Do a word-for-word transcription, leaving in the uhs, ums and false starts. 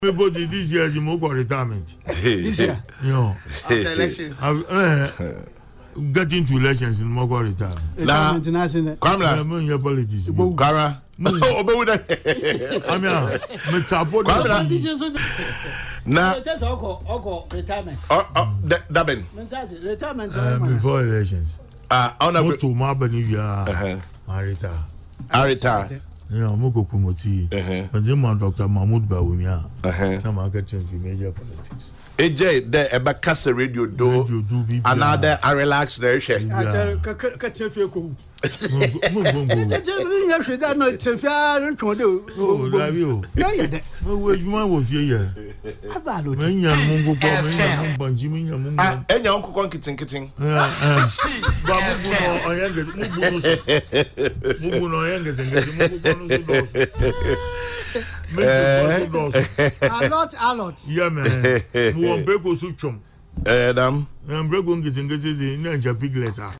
Maybe this year you move retirement. This year, you know, after elections. Uh, getting to elections in Mogo retirement. Nah, international. Kamla, I'm in your politics. Kara. Oh, but with that. I mean, me support. Nah, Just Oko, Oko retirement. oh, oh, that ben. Retirement. Before elections. Ah, on a Not to my benefit. Uh-huh. Marita. Arita. Yeah, Moko Kumoti. Uh-huh. But then my Doctor Mahmoud Bawumia. Uh-huh. Now I'm getting for major politics. A J, the Ebakasa radio do Radio do be another I relax there. I tell Katefio. Mungo. should I not tell you? Oh, love you. No, where you might was here. About it. Many young Mungo, many young Jimmy, young Ah, and your uncle Kitting Kitting. Babu, I am getting Mubu, I am getting A lot, a lot. Yeah, man. Who are Beko Suchum? Adam. And Bregon getting in Ninja Pig letter.